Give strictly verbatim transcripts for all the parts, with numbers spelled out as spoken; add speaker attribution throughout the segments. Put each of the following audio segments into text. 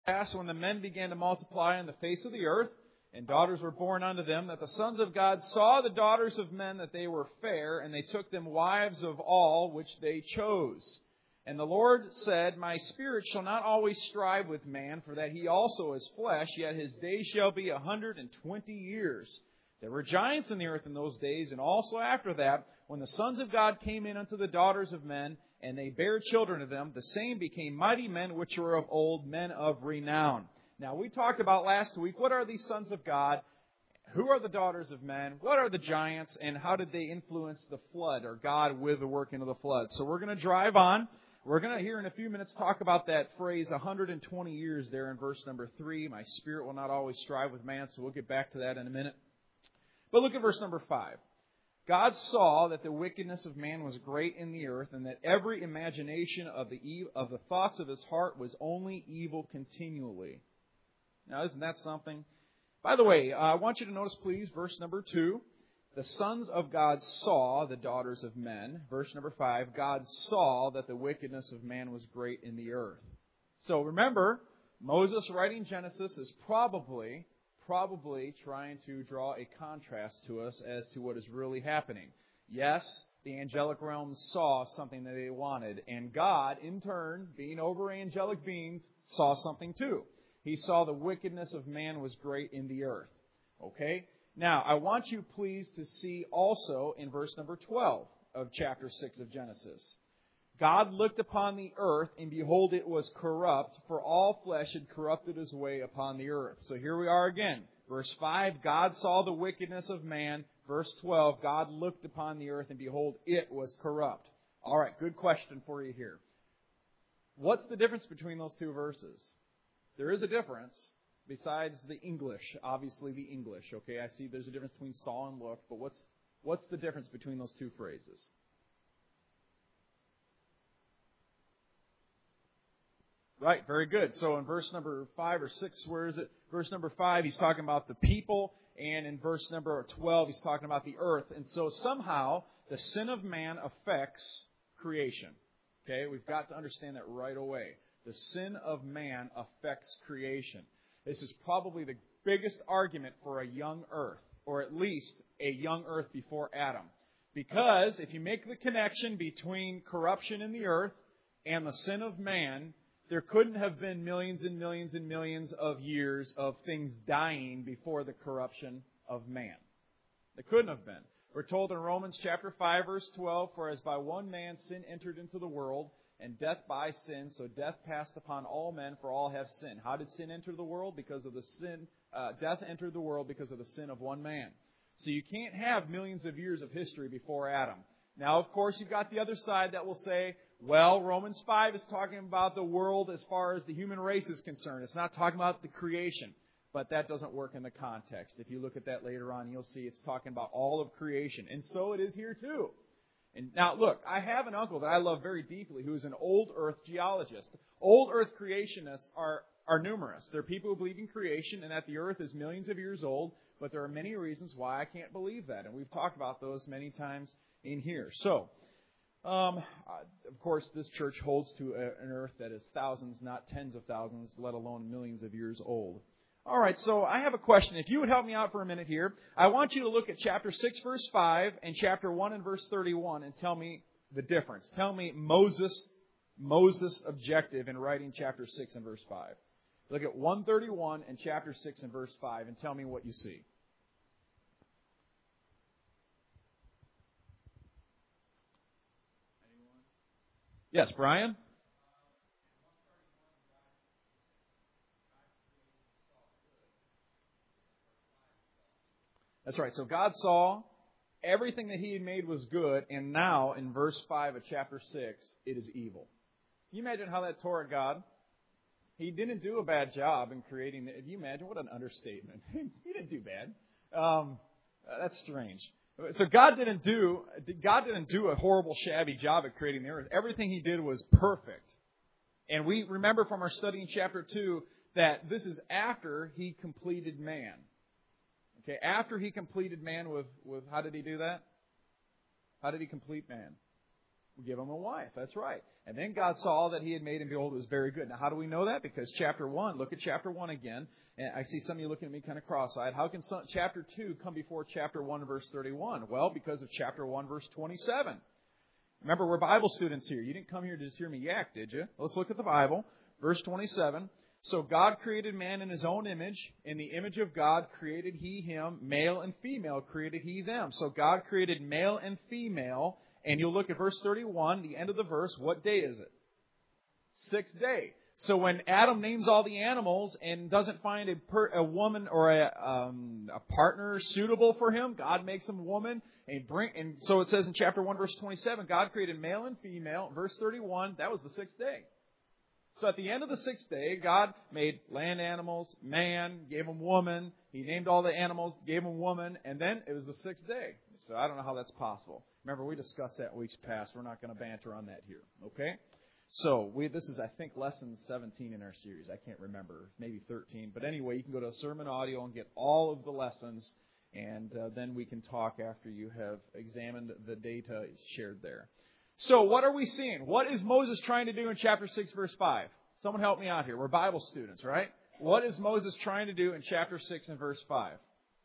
Speaker 1: pass, when the men began to multiply on the face of the earth, and daughters were born unto them, that the sons of God saw the daughters of men that they were fair, and they took them wives of all which they chose. And the Lord said, My spirit shall not always strive with man, for that he also is flesh, yet his days shall be a hundred and twenty years. There were giants in the earth in those days, and also after that, when the sons of God came in unto the daughters of men, and they bare children to them, the same became mighty men which were of old, men of renown. Now, we talked about last week, what are these sons of God? Who are the daughters of men? What are the giants? And how did they influence the flood, or God with the working of the flood? So we're going to drive on. We're going to, here in a few minutes, talk about that phrase, one hundred twenty years there in verse number three. My spirit will not always strive with man, so we'll get back to that in a minute. But look at verse number five. God saw that the wickedness of man was great in the earth, and that every imagination of the ev- of the thoughts of his heart was only evil continually. Now, isn't that something? By the way, uh, I want you to notice, please, verse number two. The sons of God saw the daughters of men. Verse number five, God saw that the wickedness of man was great in the earth. So remember, Moses writing Genesis is probably, probably trying to draw a contrast to us as to what is really happening. Yes, the angelic realm saw something that they wanted, and God, in turn, being over angelic beings, saw something too. He saw the wickedness of man was great in the earth. Okay? Now, I want you, please, to see also in verse number twelve of chapter six of Genesis. God looked upon the earth, and behold, it was corrupt, for all flesh had corrupted his way upon the earth. So here we are again. Verse five, God saw the wickedness of man. Verse twelve, God looked upon the earth, and behold, it was corrupt. All right, good question for you here. What's the difference between those two verses? There is a difference. Besides the English, obviously the English, okay? I see there's a difference between saw and look, but what's what's the difference between those two phrases? Right, very good. So in verse number five or six, where is it? Verse number five, he's talking about the people, and in verse number twelve, he's talking about the earth. And so somehow the sin of man affects creation. Okay, we've got to understand that right away. The sin of man affects creation. This is probably the biggest argument for a young earth, or at least a young earth before Adam. Because if you make the connection between corruption in the earth and the sin of man, there couldn't have been millions and millions and millions of years of things dying before the corruption of man. There couldn't have been. We're told in Romans chapter five, verse twelve, For as by one man sin entered into the world, and death by sin, so death passed upon all men, for all have sinned. How did sin enter the world? Because of the sin, uh, death entered the world because of the sin of one man. So you can't have millions of years of history before Adam. Now, of course, you've got the other side that will say, well, Romans five is talking about the world as far as the human race is concerned. It's not talking about the creation. But that doesn't work in the context. If you look at that later on, you'll see it's talking about all of creation. And so it is here too. And now, look, I have an uncle that I love very deeply who is an old earth geologist. Old earth creationists are, are numerous. There are people who believe in creation and that the earth is millions of years old, but there are many reasons why I can't believe that. And we've talked about those many times in here. So, um, of course, this church holds to a, an earth that is thousands, not tens of thousands, let alone millions of years old. All right, so I have a question. If you would help me out for a minute here, I want you to look at chapter six, verse five, and chapter one and verse thirty-one, and tell me the difference. Tell me Moses' Moses' objective in writing chapter six and verse five. Look at one thirty-one and chapter six and verse five, and tell me what you see. Anyone? Yes, Brian? That's right. So God saw everything that He had made was good, and now in verse five of chapter six, it is evil. Can you imagine how that tore at God? He didn't do a bad job in creating it. Can you imagine? What an understatement. He didn't do bad. Um, that's strange. So God didn't do God didn't do a horrible, shabby job at creating the earth. Everything He did was perfect. And we remember from our study in chapter two that this is after He completed man. Okay, after He completed man with, with, how did He do that? How did He complete man? Give him a wife. That's right. And then God saw that he had made, and behold, it was very good. Now, how do we know that? Because chapter one, look at chapter one again. And I see some of you looking at me kind of cross-eyed. How can some, chapter two come before chapter one, verse thirty-one? Well, because of chapter one, verse twenty-seven. Remember, we're Bible students here. You didn't come here to just hear me yak, did you? Let's look at the Bible. Verse twenty-seven. So God created man in his own image. In the image of God created he him. Male and female created he them. So God created male and female. And you'll look at verse thirty-one, the end of the verse. What day is it? Sixth day. So when Adam names all the animals and doesn't find a, per, a woman or a, um, a partner suitable for him, God makes him a woman. And, bring, and so it says in chapter one, verse twenty-seven, God created male and female. Verse thirty-one, that was the sixth day. So at the end of the sixth day, God made land animals, man, gave him woman. He named all the animals, gave him woman, and then it was the sixth day. So I don't know how that's possible. Remember, we discussed that weeks past. We're not going to banter on that here, okay? So we this is, I think, lesson seventeen in our series. I can't remember. Maybe thirteen. But anyway, you can go to Sermon Audio and get all of the lessons, and uh, then we can talk after you have examined the data shared there. So what are we seeing? What is Moses trying to do in chapter six, verse five? Someone help me out here. We're Bible students, right? What is Moses trying to do in chapter six and verse five?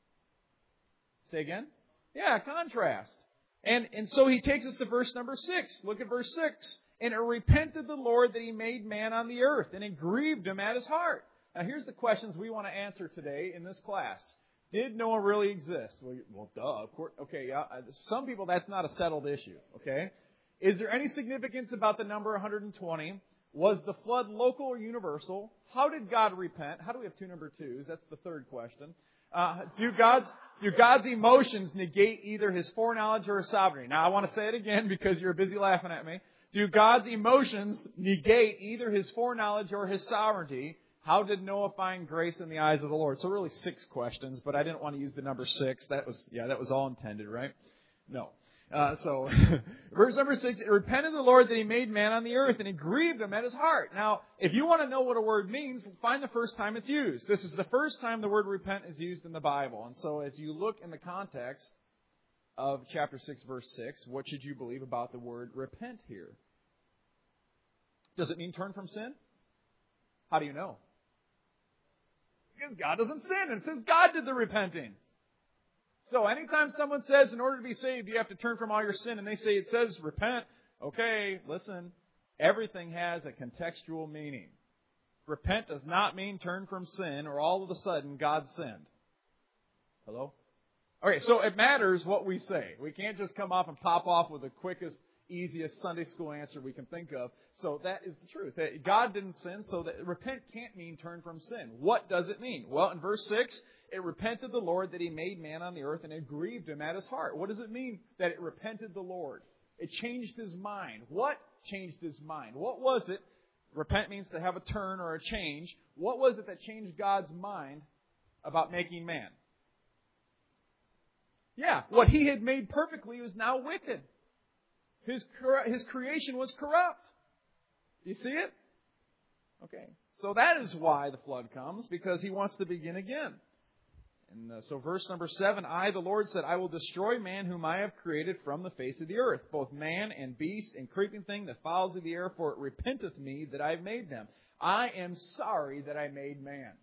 Speaker 1: Say again? Yeah, contrast. And, and so he takes us to verse number six. Look at verse six. And it repented the Lord that he made man on the earth, and it grieved him at his heart. Now here's the questions we want to answer today in this class. Did Noah really exist? Well, well duh, of course. Okay, yeah. Some people, that's not a settled issue, okay? Is there any significance about the number one hundred twenty? Was the flood local or universal? How did God repent? How do we have two number twos? That's the third question. Uh, do God's do God's emotions negate either His foreknowledge or His sovereignty? Now, I want to say it again because you're busy laughing at me. Do God's emotions negate either His foreknowledge or His sovereignty? How did Noah find grace in the eyes of the Lord? So really six questions, but I didn't want to use the number six. That was yeah, that was all intended, right? No. Uh, so, verse number six, it repented the Lord that He made man on the earth, and it grieved Him at His heart. Now, if you want to know what a word means, find the first time it's used. This is the first time the word repent is used in the Bible. And so, as you look in the context of chapter six, verse six, what should you believe about the word repent here? Does it mean turn from sin? How do you know? Because God doesn't sin, and it says God did the repenting. So anytime someone says in order to be saved you have to turn from all your sin and they say it says repent, okay, listen, everything has a contextual meaning. Repent does not mean turn from sin or all of a sudden God sinned. Hello? Okay, so it matters what we say. We can't just come off and pop off with the quickest, easiest Sunday school answer we can think of. So that is the truth. That God didn't sin, so that repent can't mean turn from sin. What does it mean? Well, in verse six, it repented the Lord that He made man on the earth, and it grieved Him at His heart. What does it mean that it repented the Lord? It changed His mind. What changed His mind? What was it? Repent means to have a turn or a change. What was it that changed God's mind about making man? Yeah, what He had made perfectly was now wicked. His, his creation was corrupt. You see it? Okay. So that is why the flood comes, because He wants to begin again. And uh, so verse number seven, I, the Lord, said, I will destroy man whom I have created from the face of the earth, both man and beast and creeping thing that fowls of the air, for it repenteth me that I have made them. I am sorry that I made man.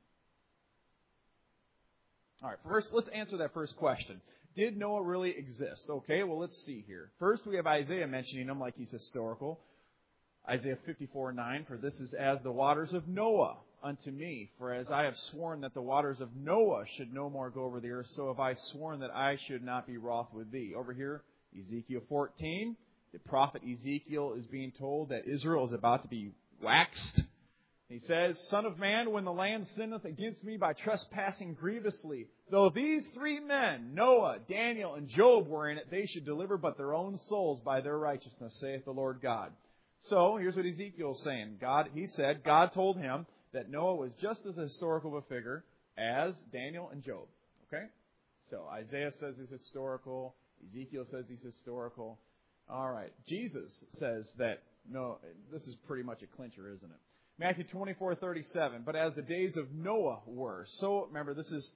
Speaker 1: All right, first, let's answer that first question. Did Noah really exist? Okay, well, let's see here. First, we have Isaiah mentioning him like he's historical. Isaiah fifty-four nine, for this is as the waters of Noah unto me. For as I have sworn that the waters of Noah should no more go over the earth, so have I sworn that I should not be wroth with thee. Over here, Ezekiel fourteen, the prophet Ezekiel is being told that Israel is about to be waxed. He says, Son of man, when the land sinneth against me by trespassing grievously, though these three men, Noah, Daniel, and Job, were in it, they should deliver but their own souls by their righteousness, saith the Lord God. So, here's what Ezekiel is saying. God, he said, God told him that Noah was just as historical of a figure as Daniel and Job. Okay? So, Isaiah says he's historical. Ezekiel says he's historical. All right. Jesus says that, no, this is pretty much a clincher, isn't it? Matthew twenty-four thirty-seven, but as the days of Noah were. So, remember, this is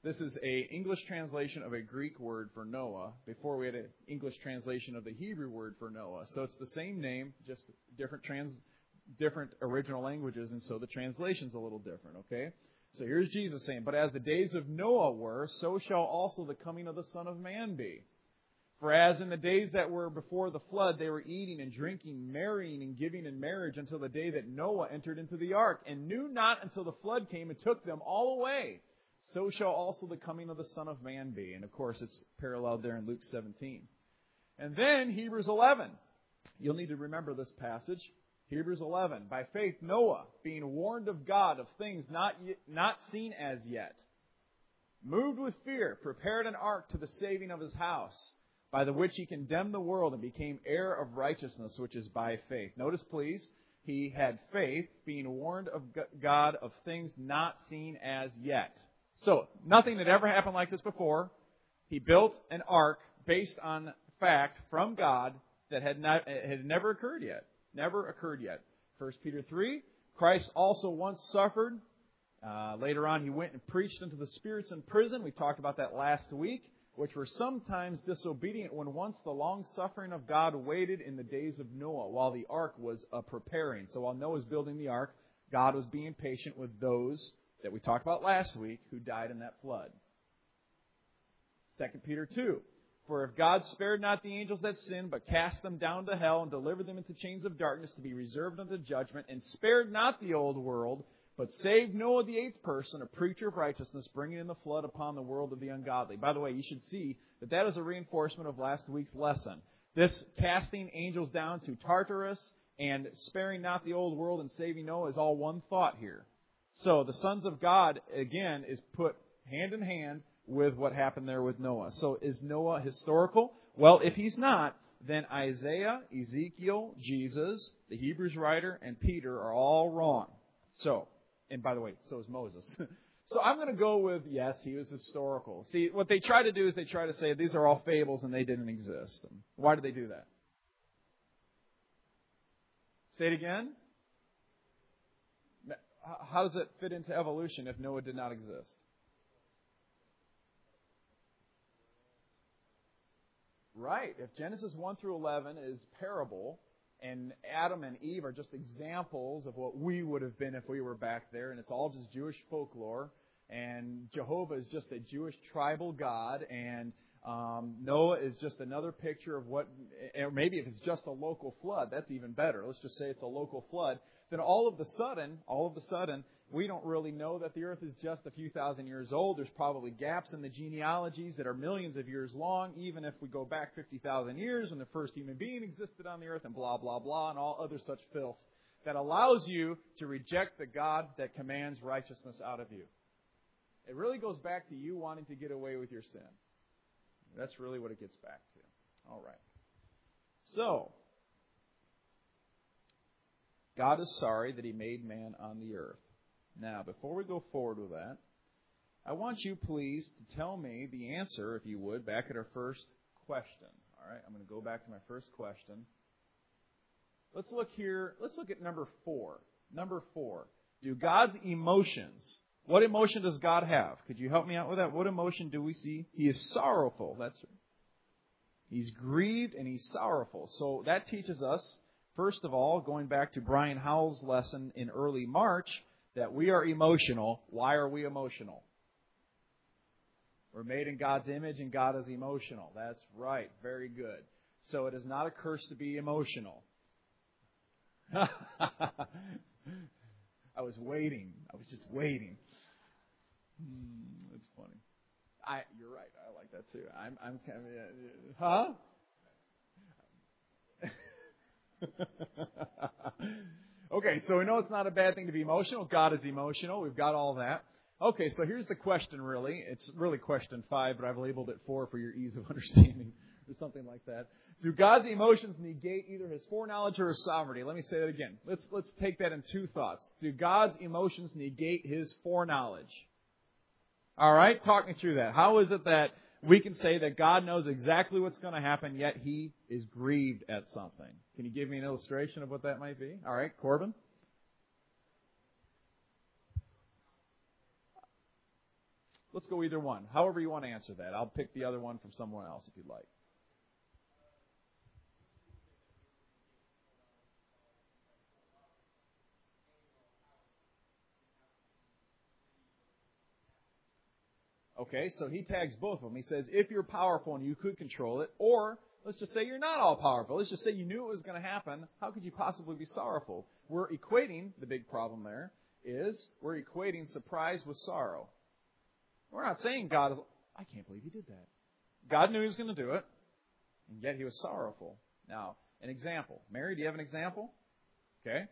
Speaker 1: This is a English translation of a Greek word for Noah before we had an English translation of the Hebrew word for Noah. So it's the same name, just different trans, different original languages, and so the translation's a little different, okay? So here's Jesus saying, "But as the days of Noah were, so shall also the coming of the Son of Man be. For as in the days that were before the flood, they were eating and drinking, marrying and giving in marriage until the day that Noah entered into the ark, and knew not until the flood came and took them all away. So shall also the coming of the Son of Man be." And of course, it's paralleled there in Luke seventeen. And then Hebrews eleven. You'll need to remember this passage. Hebrews eleven. "By faith Noah, being warned of God of things not yet, not seen as yet, moved with fear, prepared an ark to the saving of his house, by the which he condemned the world and became heir of righteousness, which is by faith." Notice, please, he had faith, being warned of God of things not seen as yet. So, nothing had ever happened like this before. He built an ark based on fact from God that had not had never occurred yet. Never occurred yet. First Peter three, Christ also once suffered. Uh, later on, he went and preached unto the spirits in prison. We talked about that last week, which were sometimes disobedient when once the long-suffering of God waited in the days of Noah while the ark was uh, preparing. So while Noah was building the ark, God was being patient with those that we talked about last week who died in that flood. Second Peter two. "For if God spared not the angels that sinned, but cast them down to hell and delivered them into chains of darkness to be reserved unto judgment, and spared not the old world, but saved Noah the eighth person, a preacher of righteousness, bringing in the flood upon the world of the ungodly." By the way, you should see that that is a reinforcement of last week's lesson. This casting angels down to Tartarus and sparing not the old world and saving Noah is all one thought here. So the sons of God, again, is put hand in hand with what happened there with Noah. So is Noah historical? Well, if he's not, then Isaiah, Ezekiel, Jesus, the Hebrews writer, and Peter are all wrong. So, and by the way, so is Moses. So I'm going to go with, yes, he was historical. See, what they try to do is they try to say these are all fables and they didn't exist. Why do they do that? Say it again. How does it fit into evolution if Noah did not exist? Right. If Genesis one through eleven is parable, and Adam and Eve are just examples of what we would have been if we were back there, and it's all just Jewish folklore, and Jehovah is just a Jewish tribal god, and um, Noah is just another picture of what, or maybe if it's just a local flood, that's even better. Let's just say it's a local flood. Then all of a sudden, all of a sudden, we don't really know that the earth is just a few thousand years old. There's probably gaps in the genealogies that are millions of years long, even if we go back fifty thousand years when the first human being existed on the earth, and blah, blah, blah, and all other such filth that allows you to reject the God that commands righteousness out of you. It really goes back to you wanting to get away with your sin. That's really what it gets back to. All right. So, God is sorry that He made man on the earth. Now, before we go forward with that, I want you, please, to tell me the answer, if you would, back at our first question. All right, I'm going to go back to my first question. Let's look here. Let's look at number four. Number four. Do God's emotions, what emotion does God have? Could you help me out with that? What emotion do we see? He is sorrowful. That's right. He's grieved and He's sorrowful. So that teaches us, first of all, going back to Brian Howell's lesson in early March, that we are emotional. Why are we emotional? We're made in God's image and God is emotional. That's right. Very good. So it is not a curse to be emotional. I was waiting. I was just waiting. Hmm, that's funny. I, you're right. I like that too. I'm, I'm kind of, uh, huh? Okay, so we know it's not a bad thing to be emotional. God is emotional. We've got all that. Okay, so here's the question, really. It's really question five, but I've labeled it four for your ease of understanding or something like that. Do God's emotions negate either His foreknowledge or His sovereignty? Let me say that again. Let's let's take that in two thoughts. Do God's emotions negate His foreknowledge? All right, talk me through that. How is it that we can say that God knows exactly what's going to happen, yet He is grieved at something? Can you give me an illustration of what that might be? All right, Corbin? Let's go either one. However you want to answer that. I'll pick the other one from someone else if you'd like. Okay, so he tags both of them. He says, if you're powerful and you could control it, or let's just say you're not all powerful. Let's just say you knew it was going to happen. How could you possibly be sorrowful? We're equating, the big problem there is, we're equating surprise with sorrow. We're not saying God is, I can't believe he did that. God knew he was going to do it, and yet he was sorrowful. Now, an example. Mary, do you have an example? Okay.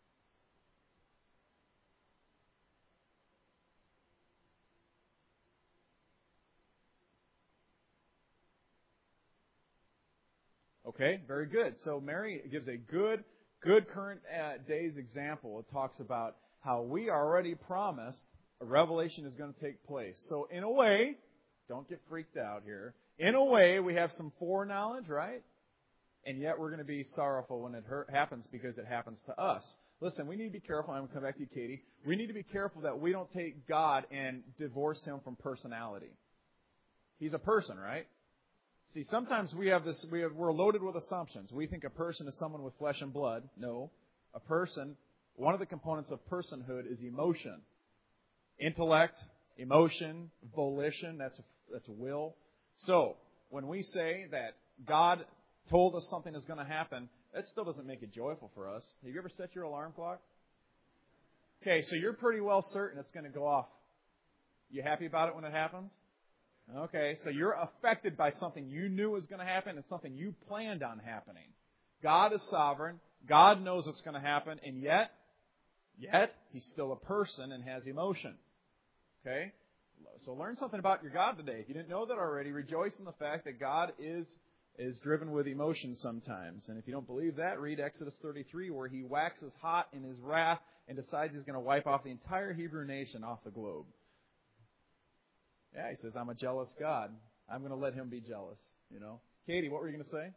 Speaker 1: Okay, very good. So Mary gives a good, good current uh, day's example. It talks about how we are already promised a revelation is going to take place. So in a way, don't get freaked out here. In a way, we have some foreknowledge, right? And yet we're going to be sorrowful when it hurt, happens because it happens to us. Listen, we need to be careful. I'm going to come back to you, Katie. We need to be careful that we don't take God and divorce him from personality. He's a person, right? See, sometimes we have this, we have, we're loaded with assumptions. We think a person is someone with flesh and blood. No. A person, one of the components of personhood is emotion. Intellect, emotion, volition, that's a, that's a will. So, when we say that God told us something is going to happen, that still doesn't make it joyful for us. Have you ever set your alarm clock? Okay, so you're pretty well certain it's going to go off. You happy about it when it happens? Okay, so you're affected by something you knew was going to happen and something you planned on happening. God is sovereign. God knows what's going to happen, and yet, yet, He's still a person and has emotion. Okay? So learn something about your God today. If you didn't know that already, rejoice in the fact that God is, is driven with emotion sometimes. And if you don't believe that, read Exodus thirty-three, where He waxes hot in His wrath and decides He's going to wipe off the entire Hebrew nation off the globe. Yeah, He says, I'm a jealous God. I'm going to let Him be jealous. You know, Katie, what were you going to say?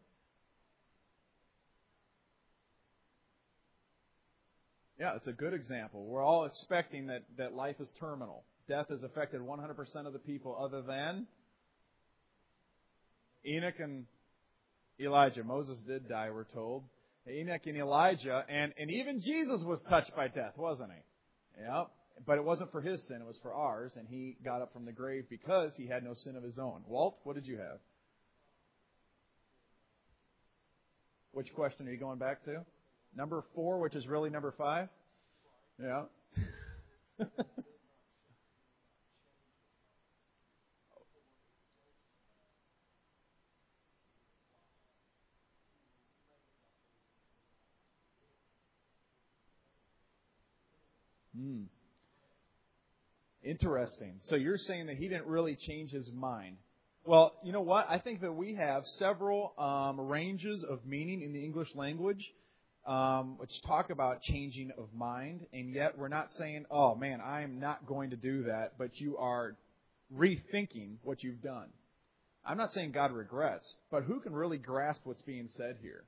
Speaker 1: Yeah, it's a good example. We're all expecting that, that life is terminal. Death has affected one hundred percent of the people other than Enoch and Elijah. Moses did die, we're told. Enoch and Elijah, and, and even Jesus was touched by death, wasn't he? Yeah. But it wasn't for his sin, it was for ours, and he got up from the grave because he had no sin of his own. Walt, what did you have? Which question are you going back to? Number four, which is really number five? Yeah. Hmm. Interesting. So you're saying that he didn't really change his mind. Well, you know what? I think that we have several um, ranges of meaning in the English language um, which talk about changing of mind, and yet we're not saying, oh, man, I'm not going to do that, but you are rethinking what you've done. I'm not saying God regrets, but who can really grasp what's being said here?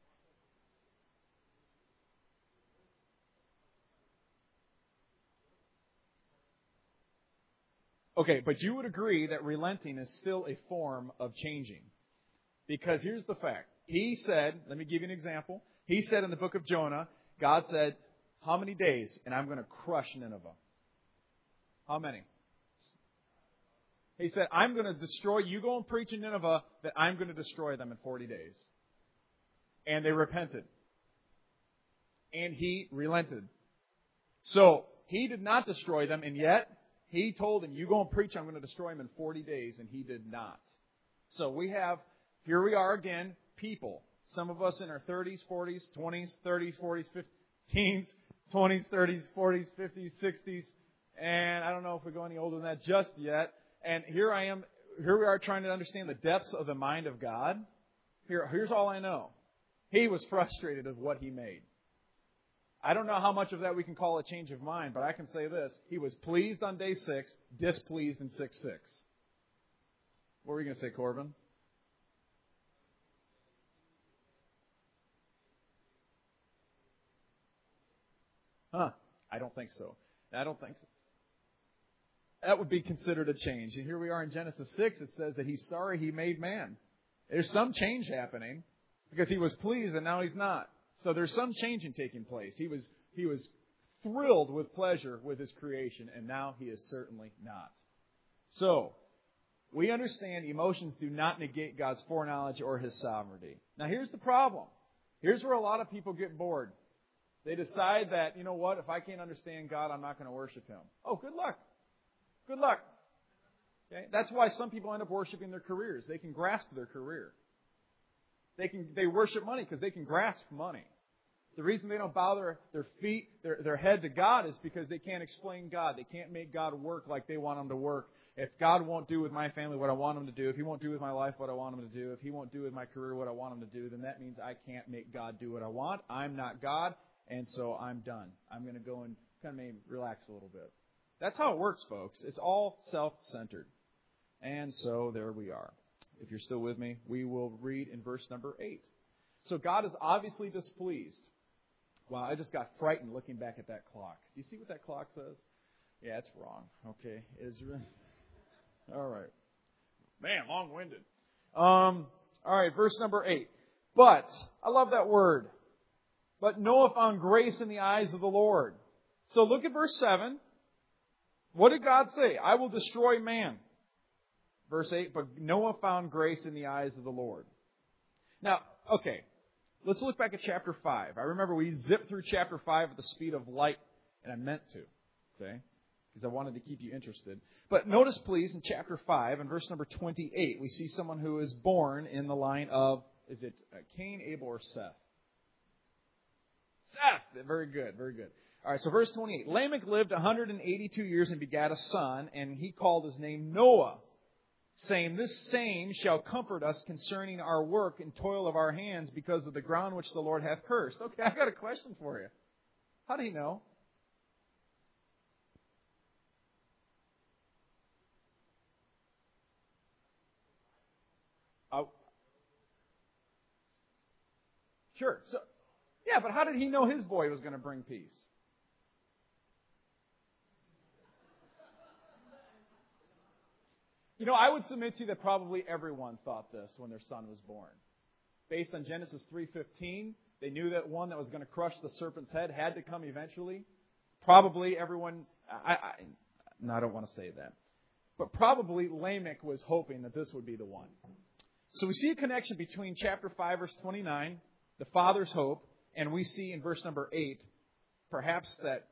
Speaker 1: Okay, but you would agree that relenting is still a form of changing. Because here's the fact. He said, let me give you an example. He said in the book of Jonah, God said, how many days? And I'm going to crush Nineveh. How many? He said, I'm going to destroy, you go and preach in Nineveh that I'm going to destroy them in forty days. And they repented. And he relented. So, he did not destroy them, and yet, he told him, you go and preach, I'm going to destroy him in forty days, and he did not. So we have, here we are again, people. Some of us in our thirties, forties, twenties, thirties, forties, fifties, twenties, thirties, forties, fifties, sixties, and I don't know if we go any older than that just yet. And here I am, here we are trying to understand the depths of the mind of God. Here, here's all I know. He was frustrated with what he made. I don't know how much of that we can call a change of mind, but I can say this. He was pleased on day six, displeased in six six. What were you going to say, Corbin? Huh. I don't think so. I don't think so. That would be considered a change. And here we are in Genesis six. It says that He's sorry He made man. There's some change happening because He was pleased and now He's not. So there's some changing taking place. He was He was thrilled with pleasure with His creation, and now He is certainly not. So, we understand emotions do not negate God's foreknowledge or His sovereignty. Now here's the problem. Here's where a lot of people get bored. They decide that, you know what, if I can't understand God, I'm not going to worship Him. Oh, good luck. Good luck. Okay? That's why some people end up worshiping their careers. They can grasp their career. They can they worship money because they can grasp money. The reason they don't bow their, their feet, their, their head to God is because they can't explain God. They can't make God work like they want Him to work. If God won't do with my family what I want Him to do, if He won't do with my life what I want Him to do, if He won't do with my career what I want Him to do, then that means I can't make God do what I want. I'm not God, and so I'm done. I'm going to go and kind of maybe relax a little bit. That's how it works, folks. It's all self-centered. And so there we are. If you're still with me, we will read in verse number eight. So God is obviously displeased. Wow, I just got frightened looking back at that clock. Do you see what that clock says? Yeah, it's wrong. Okay, Israel. All right. Man, long-winded. Um, all right, verse number eight. But, I love that word. But Noah found grace in the eyes of the Lord. So look at verse seven. What did God say? I will destroy man. Verse eight, but Noah found grace in the eyes of the Lord. Now, okay, let's look back at chapter five. I remember we zipped through chapter five at the speed of light, and I meant to, okay, because I wanted to keep you interested. But notice, please, in chapter five, in verse number twenty-eight, we see someone who is born in the line of, is it Cain, Abel, or Seth? Seth! Very good, very good. All right, so verse twenty-eight. Lamech lived one hundred eighty-two years and begat a son, and he called his name Noah, saying, this same shall comfort us concerning our work and toil of our hands because of the ground which the Lord hath cursed. Okay, I've got a question for you. How do you know? Oh, sure. So, yeah, but how did he know his boy was going to bring peace? You know, I would submit to you that probably everyone thought this when their son was born. Based on Genesis three fifteen, they knew that one that was going to crush the serpent's head had to come eventually. Probably everyone, I, I, no, I don't want to say that. But probably Lamech was hoping that this would be the one. So we see a connection between chapter five, verse twenty-nine, the father's hope, and we see in verse number eight, perhaps that.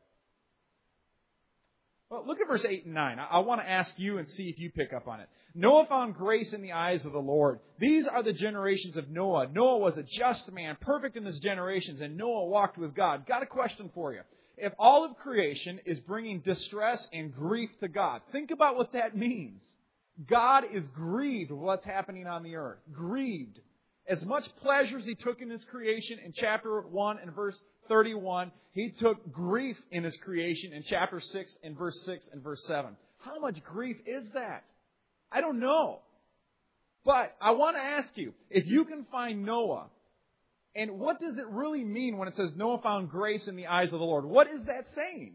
Speaker 1: Well, look at verse eight and nine. I, I want to ask you and see if you pick up on it. Noah found grace in the eyes of the Lord. These are the generations of Noah. Noah was a just man, perfect in his generations, and Noah walked with God. Got a question for you. If all of creation is bringing distress and grief to God, think about what that means. God is grieved with what's happening on the earth. Grieved. As much pleasure as He took in His creation in chapter one and verse thirty-one, He took grief in His creation in chapter six and verse six and verse seven. How much grief is that? I don't know. But I want to ask you, if you can find Noah, and what does it really mean when it says Noah found grace in the eyes of the Lord? What is that saying?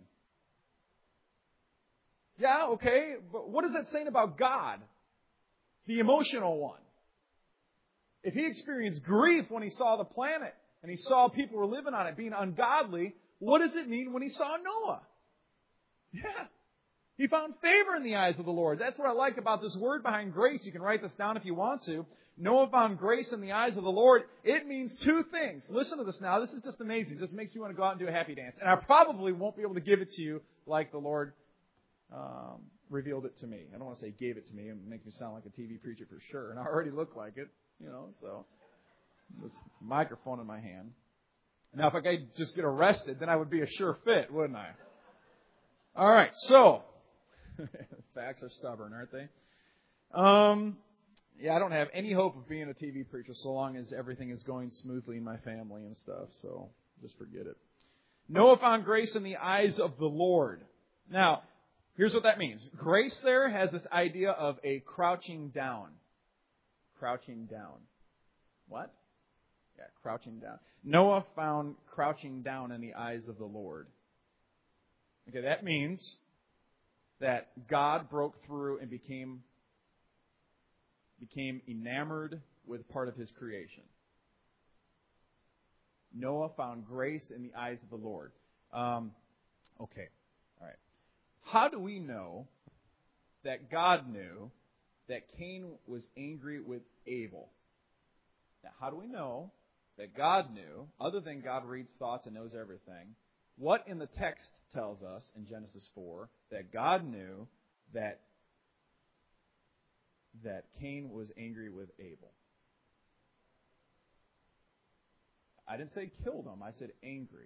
Speaker 1: Yeah, okay, but what is that saying about God? The emotional one. If He experienced grief when He saw the planet and He saw people were living on it being ungodly, what does it mean when He saw Noah? Yeah. He found favor in the eyes of the Lord. That's what I like about this word behind grace. You can write this down if you want to. Noah found grace in the eyes of the Lord. It means two things. Listen to this now. This is just amazing. It just makes you want to go out and do a happy dance. And I probably won't be able to give it to you like the Lord um, revealed it to me. I don't want to say gave it to me. It makes me sound like a T V preacher for sure. And I already look like it, you know, so this microphone in my hand. Now, if I could just get arrested, then I would be a sure fit, wouldn't I? All right, so facts are stubborn, aren't they? Um, yeah, I don't have any hope of being a T V preacher so long as everything is going smoothly in my family and stuff, so just forget it. Noah found grace in the eyes of the Lord. Now, here's what that means. Grace there has this idea of a crouching down. Crouching down. What? Yeah, crouching down. Noah found crouching down in the eyes of the Lord. Okay, that means that God broke through and became, became enamored with part of His creation. Noah found grace in the eyes of the Lord. Um, okay, all right. How do we know that God knew that Cain was angry with Abel? Now, how do we know that God knew, other than God reads thoughts and knows everything, what in the text tells us in Genesis four that God knew that, that Cain was angry with Abel? I didn't say killed him. I said angry.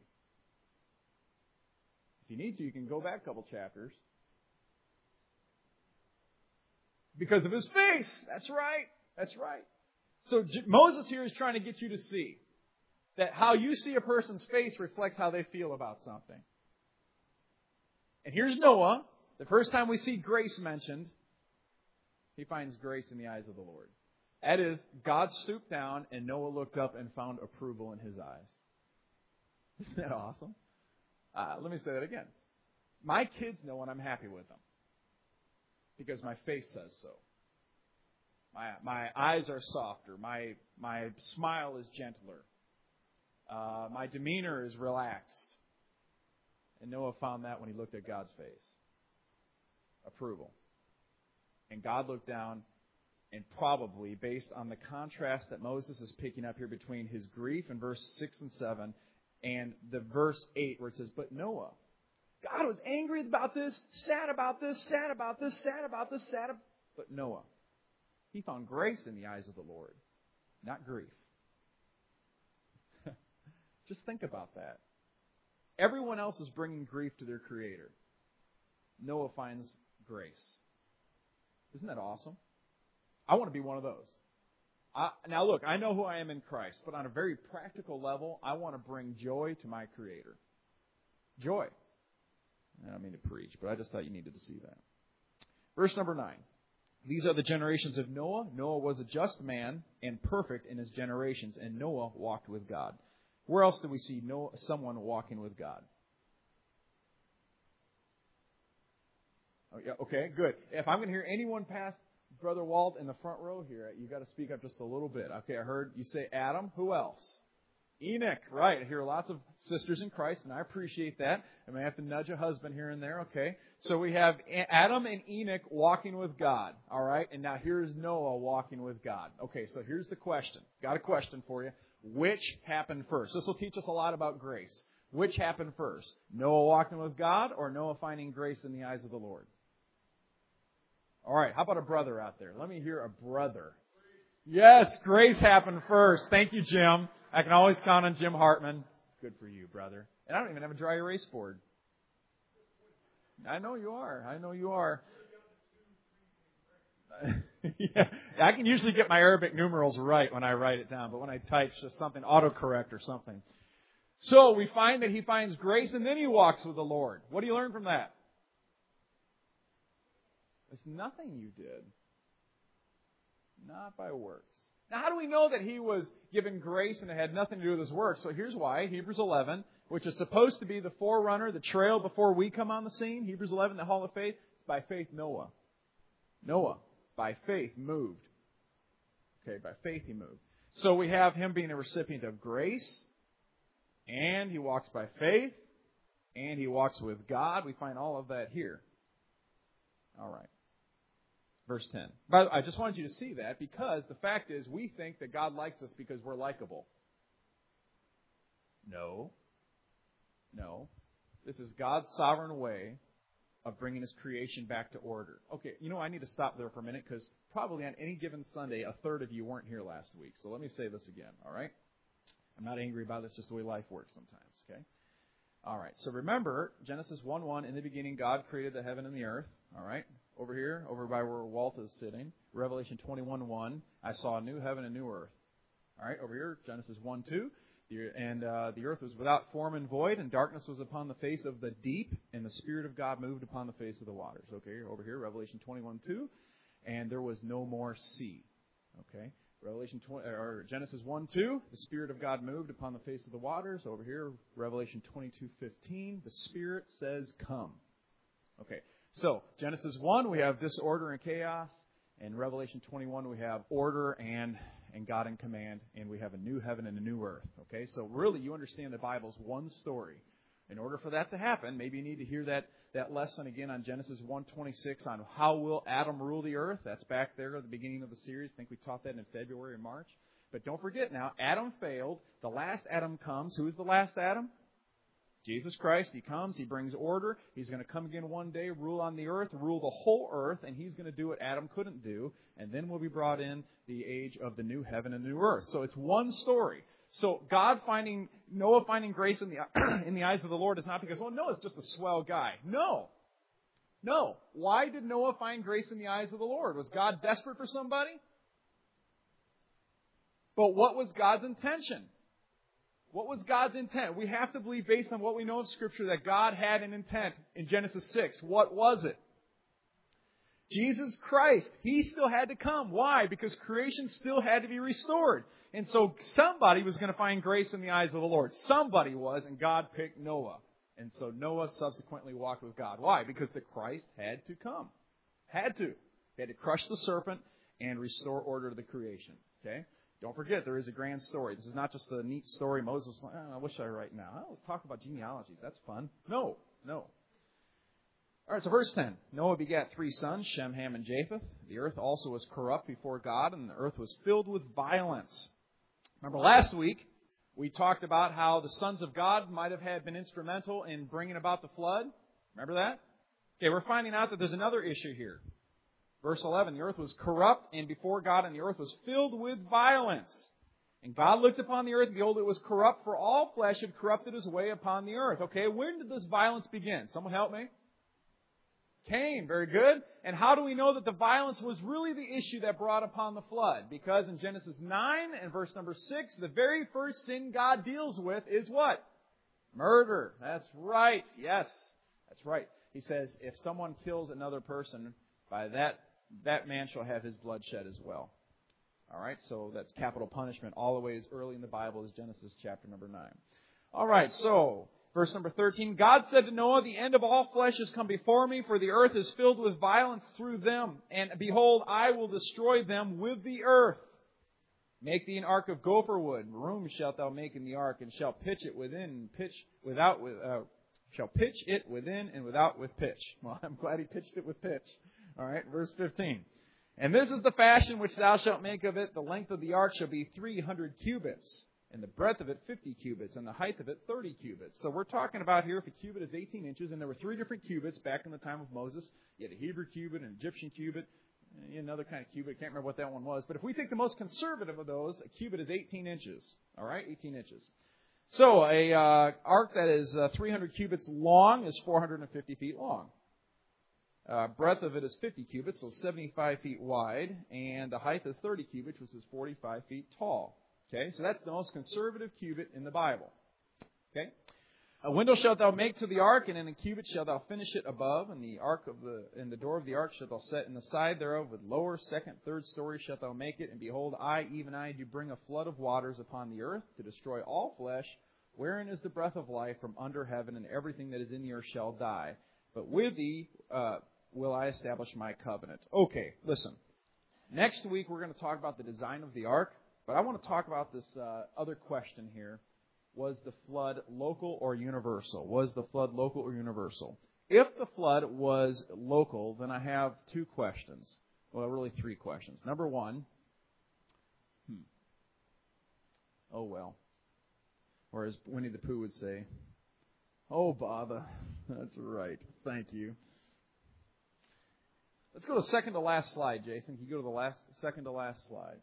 Speaker 1: If you need to, you can go back a couple chapters. Because of his face. That's right. That's right. So J- Moses here is trying to get you to see that how you see a person's face reflects how they feel about something. And here's Noah. The first time we see grace mentioned, he finds grace in the eyes of the Lord. That is, God stooped down and Noah looked up and found approval in his eyes. Isn't that awesome? Uh, let me say that again. My kids know when I'm happy with them because my face says so. My my eyes are softer. My my smile is gentler. Uh, my demeanor is relaxed. And Noah found that when he looked at God's face. Approval. And God looked down, and probably, based on the contrast that Moses is picking up here between his grief in verse six and seven and the verse eight where it says, but Noah, God was angry about this, sad about this, sad about this, sad about this, sad about... But Noah, he found grace in the eyes of the Lord, not grief. Just think about that. Everyone else is bringing grief to their Creator. Noah finds grace. Isn't that awesome? I want to be one of those. I, now look, I know who I am in Christ, but on a very practical level, I want to bring joy to my Creator. Joy. I don't mean to preach, but I just thought you needed to see that. Verse number nine. These are the generations of Noah. Noah was a just man and perfect in his generations, and Noah walked with God. Where else do we see Noah, someone walking with God? Oh, yeah, okay, good. If I'm going to hear anyone past Brother Walt in the front row here, you got to speak up just a little bit. Okay, I heard you say Adam. Who else? Enoch, right. I hear lots of sisters in Christ, and I appreciate that. I may have to nudge a husband here and there, okay? So we have Adam and Enoch walking with God, all right? And now here's Noah walking with God. Okay, so here's the question. Got a question for you. Which happened first? This will teach us a lot about grace. Which happened first? Noah walking with God or Noah finding grace in the eyes of the Lord? All right, how about a brother out there? Let me hear a brother. Yes, grace happened first. Thank you, Jim. I can always count on Jim Hartman. Good for you, brother. And I don't even have a dry erase board. I know you are. I know you are. Yeah, I can usually get my Arabic numerals right when I write it down, but when I type, it's just something autocorrect or something. So we find that he finds grace and then he walks with the Lord. What do you learn from that? It's nothing you did. Not by works. Now, how do we know that he was given grace and it had nothing to do with his works? So here's why. Hebrews eleven, which is supposed to be the forerunner, the trail before we come on the scene. Hebrews eleven, the hall of faith. It's by faith Noah. Noah, by faith, moved. Okay, by faith he moved. So we have him being a recipient of grace, and he walks by faith, and he walks with God. We find all of that here. All right. Verse ten. But I just wanted you to see that because the fact is we think that God likes us because we're likable. No. No. This is God's sovereign way of bringing His creation back to order. Okay, you know, I need to stop there for a minute because probably on any given Sunday, a third of you weren't here last week. So let me say this again, all right? I'm not angry about it. It's just the way life works sometimes, okay? All right, so remember, Genesis one one, in the beginning, God created the heaven and the earth, all right? Over here, over by where Walt is sitting, Revelation twenty-one one, I saw a new heaven and new earth. All right, over here, Genesis one two, and uh, the earth was without form and void, and darkness was upon the face of the deep, and the Spirit of God moved upon the face of the waters. Okay, over here, Revelation twenty-one two, and there was no more sea. Okay, Revelation twenty, or Genesis one two, the Spirit of God moved upon the face of the waters. Over here, Revelation twenty-two fifteen, the Spirit says, "Come." Okay. So, Genesis one, we have disorder and chaos. In Revelation twenty-one, we have order and and God in command, and we have a new heaven and a new earth. Okay, so really you understand the Bible's one story. In order for that to happen, maybe you need to hear that, that lesson again on Genesis one twenty-six on how will Adam rule the earth. That's back there at the beginning of the series. I think we taught that in February or March. But don't forget now, Adam failed. The last Adam comes. Who is the last Adam? Jesus Christ. He comes. He brings order. He's going to come again one day, rule on the earth, rule the whole earth, and He's going to do what Adam couldn't do. And then we'll be brought in the age of the new heaven and new earth. So it's one story. So God finding, Noah finding grace in the in the eyes of the Lord is not because, well, Noah's just a swell guy. No. No. Why did Noah find grace in the eyes of the Lord? Was God desperate for somebody? But what was God's intention? What was God's intent? We have to believe, based on what we know of Scripture, that God had an intent in Genesis six. What was it? Jesus Christ. He still had to come. Why? Because creation still had to be restored. And so somebody was going to find grace in the eyes of the Lord. Somebody was, and God picked Noah. And so Noah subsequently walked with God. Why? Because the Christ had to come. Had to. He had to crush the serpent and restore order to the creation. Okay? Don't forget, there is a grand story. This is not just a neat story. Moses was like, oh, I wish I write now. Oh, let's talk about genealogies. That's fun. No, no. All right, so verse ten. Noah begat three sons, Shem, Ham, and Japheth. The earth also was corrupt before God, and the earth was filled with violence. Remember last week, we talked about how the sons of God might have had been instrumental in bringing about the flood. Remember that? Okay, we're finding out that there's another issue here. Verse eleven, the earth was corrupt and before God, and the earth was filled with violence. And God looked upon the earth, and behold, it was corrupt, for all flesh had corrupted his way upon the earth. Okay, when did this violence begin? Someone help me? Cain, very good. And how do we know that the violence was really the issue that brought upon the flood? Because in Genesis nine and verse number six, the very first sin God deals with is what? Murder. That's right. Yes, that's right. He says, if someone kills another person, by that, that man shall have his blood shed as well. All right, so that's capital punishment all the way as early in the Bible as Genesis chapter number nine. All right, so verse number thirteen, God said to Noah, the end of all flesh has come before me, for the earth is filled with violence through them. And behold, I will destroy them with the earth. Make thee an ark of gopher wood. Room shalt thou make in the ark, and shalt pitch it within, and pitch without with uh, shall pitch it within and without with pitch. Well, I'm glad he pitched it with pitch. All right, verse fifteen. And this is the fashion which thou shalt make of it. The length of the ark shall be three hundred cubits, and the breadth of it fifty cubits, and the height of it thirty cubits. So we're talking about here, if a cubit is eighteen inches, and there were three different cubits back in the time of Moses. You had a Hebrew cubit, an Egyptian cubit, and another kind of cubit. I can't remember what that one was. But if we take the most conservative of those, a cubit is eighteen inches. All right, eighteen inches. So a uh, ark that is uh, three hundred cubits long is four hundred fifty feet long. Uh, breadth of it is fifty cubits, so seventy-five feet wide, and the height is thirty cubits, which is forty-five feet tall. Okay, so that's the most conservative cubit in the Bible. Okay, a window shalt thou make to the ark, and in a cubit shalt thou finish it above, and the ark of the and the door of the ark shalt thou set in the side thereof, with lower, second, third story shalt thou make it. And behold, I, even I, do bring a flood of waters upon the earth to destroy all flesh, wherein is the breath of life from under heaven, and everything that is in the earth shall die. But with thee uh, will I establish my covenant. Okay, listen. Next week we're going to talk about the design of the ark, but I want to talk about this uh, other question here. Was the flood local or universal? Was the flood local or universal? If the flood was local, then I have two questions. Well, really three questions. Number one, hmm, oh well. Or as Winnie the Pooh would say, oh bother. That's right. Thank you. Let's go to the second to last slide, Jason. Can you go to the last second to last slide?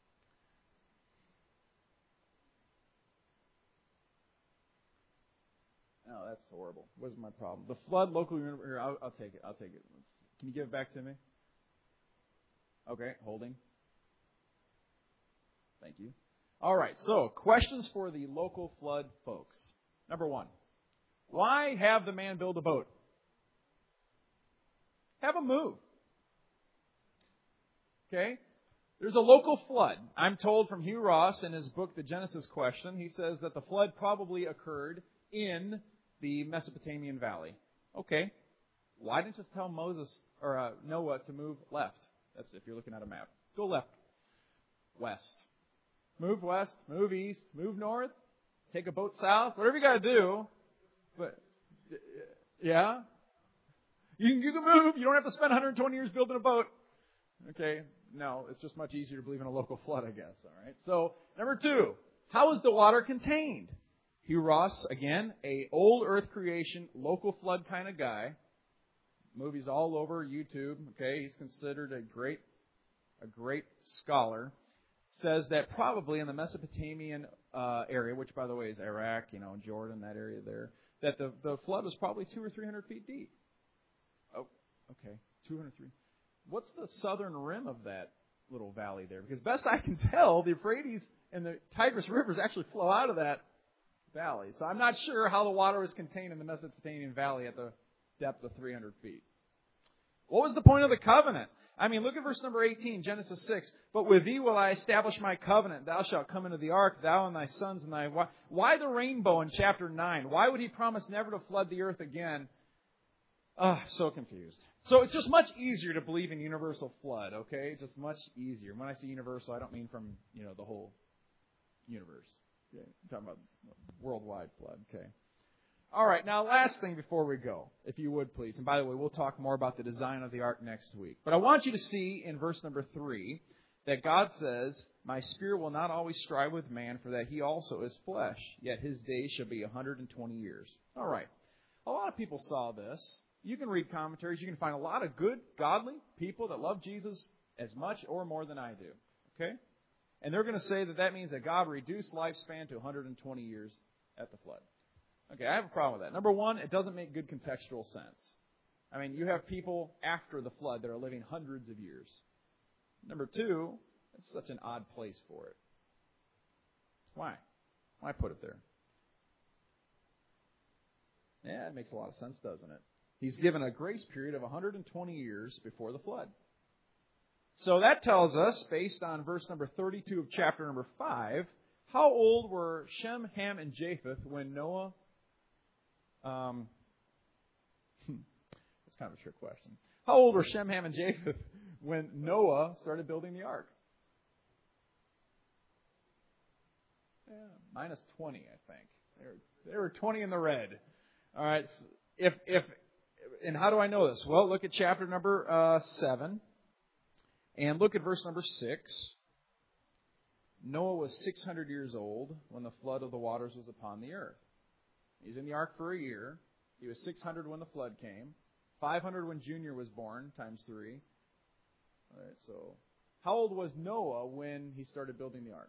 Speaker 1: Oh, that's horrible. What's my problem? The flood, local, here, I'll, I'll take it. I'll take it. Let's, can you give it back to me? Okay, holding. Thank you. All right, so questions for the local flood folks. Number one, why have the man build a boat? Have him move. Okay? There's a local flood. I'm told from Hugh Ross in his book, The Genesis Question, he says that the flood probably occurred in the Mesopotamian Valley. Okay. Why didn't you just tell Moses or uh, Noah to move left? That's if you're looking at a map. Go left. West. Move west, move east, move north, take a boat south, whatever you got to do. But, yeah? You can, you can move. You don't have to spend one hundred twenty years building a boat. Okay? No, it's just much easier to believe in a local flood, I guess. All right? So, number two, how is the water contained? Hugh Ross, again, a old earth creation, local flood kind of guy. Movies all over YouTube. Okay? He's considered a great, a great scholar. Says that probably in the Mesopotamian uh, area, which by the way is Iraq, you know, Jordan, that area there, that the, the flood was probably two or three hundred feet deep. Oh, okay, two hundred three. What's the southern rim of that little valley there? Because best I can tell, the Euphrates and the Tigris rivers actually flow out of that valley. So I'm not sure how the water was contained in the Mesopotamian valley at the depth of three hundred feet. What was the point of the covenant? I mean, look at verse number eighteen, Genesis six. But with thee will I establish my covenant. Thou shalt come into the ark, thou and thy sons and thy wife. Why the rainbow in chapter nine? Why would he promise never to flood the earth again? Ah, oh, so confused. So it's just much easier to believe in universal flood, okay? Just much easier. When I say universal, I don't mean from, you know, the whole universe. Okay? I'm talking about worldwide flood, okay? All right, now last thing before we go, if you would please. And by the way, we'll talk more about the design of the ark next week. But I want you to see in verse number three that God says, my spirit will not always strive with man, for that he also is flesh, yet his days shall be one hundred twenty years. All right, a lot of people saw this. You can read commentaries. You can find a lot of good, godly people that love Jesus as much or more than I do. Okay? And they're going to say that that means that God reduced lifespan to one hundred twenty years at the flood. Okay, I have a problem with that. Number one, it doesn't make good contextual sense. I mean, you have people after the flood that are living hundreds of years. Number two, it's such an odd place for it. Why? Why put it there? Yeah, it makes a lot of sense, doesn't it? He's given a grace period of one hundred twenty years before the flood. So that tells us, based on verse number thirty-two of chapter number five, how old were Shem, Ham, and Japheth when Noah... Um, that's kind of a trick question. How old were Shem, Ham, and Japheth when Noah started building the ark? Yeah, minus twenty, I think. They were, they were twenty in the red. All right. If if and how do I know this? Well, look at chapter number uh, seven, and look at verse number six. Noah was six hundred years old when the flood of the waters was upon the earth. He's in the ark for a year. He was six hundred when the flood came. five hundred when Junior was born, times three. All right, so how old was Noah when he started building the ark?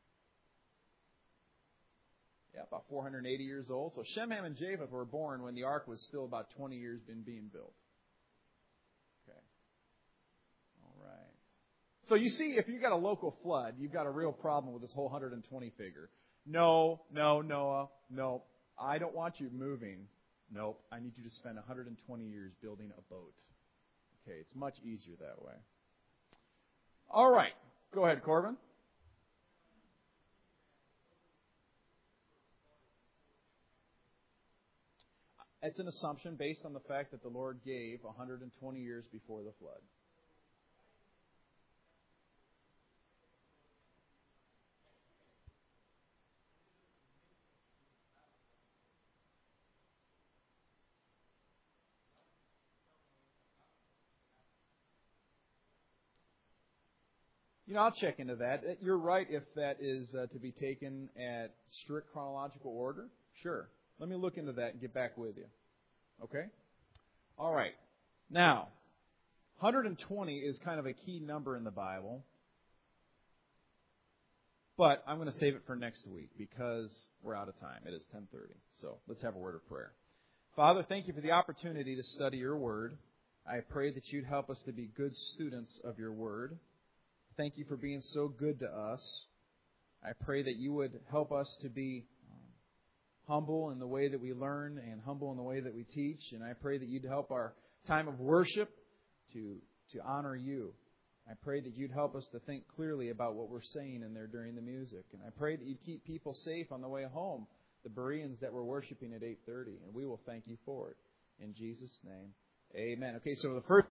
Speaker 1: Yeah, about four hundred eighty years old. So Shem, Ham, and Japheth were born when the ark was still about twenty years been being built. Okay. All right. So you see, if you've got a local flood, you've got a real problem with this whole one hundred twenty figure. No, no, Noah, no. I don't want you moving. Nope. I need you to spend one hundred twenty years building a boat. Okay, it's much easier that way. All right. Go ahead, Corbin. It's an assumption based on the fact that the Lord gave one hundred twenty years before the flood. You know, I'll check into that. You're right if that is uh, to be taken at strict chronological order. Sure. Let me look into that and get back with you. Okay? All right. Now, one hundred twenty is kind of a key number in the Bible. But I'm going to save it for next week because we're out of time. It is ten thirty. So let's have a word of prayer. Father, thank you for the opportunity to study your word. I pray that you'd help us to be good students of your word. Thank you for being so good to us. I pray that you would help us to be um, humble in the way that we learn and humble in the way that we teach. And I pray that you'd help our time of worship to, to honor you. I pray that you'd help us to think clearly about what we're saying in there during the music. And I pray that you'd keep people safe on the way home, the Bereans that were worshiping at eight thirty. And we will thank you for it. In Jesus' name, Amen. Okay, so the first